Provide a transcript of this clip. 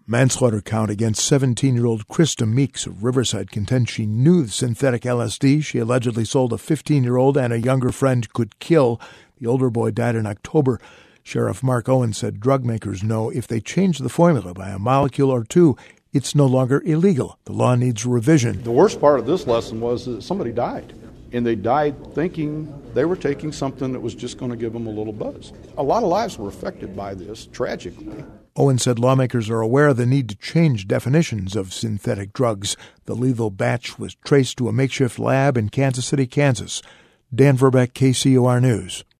Manslaughter count against 17-year-old Krista Meeks of Riverside contends she knew the synthetic LSD she allegedly sold a 15-year-old and a younger friend could kill. The older boy died in October. Sheriff Mark Owen said drug makers know if they change the formula by a molecule or two, it's no longer illegal. The law needs revision. The worst part of this lesson was that somebody died, and they died thinking they were taking something that was just going to give them a little buzz. A lot of lives were affected by this, tragically. Owen said lawmakers are aware of the need to change definitions of synthetic drugs. The lethal batch was traced to a makeshift lab in Kansas City, Kansas. Dan Verbeck, KCOR News.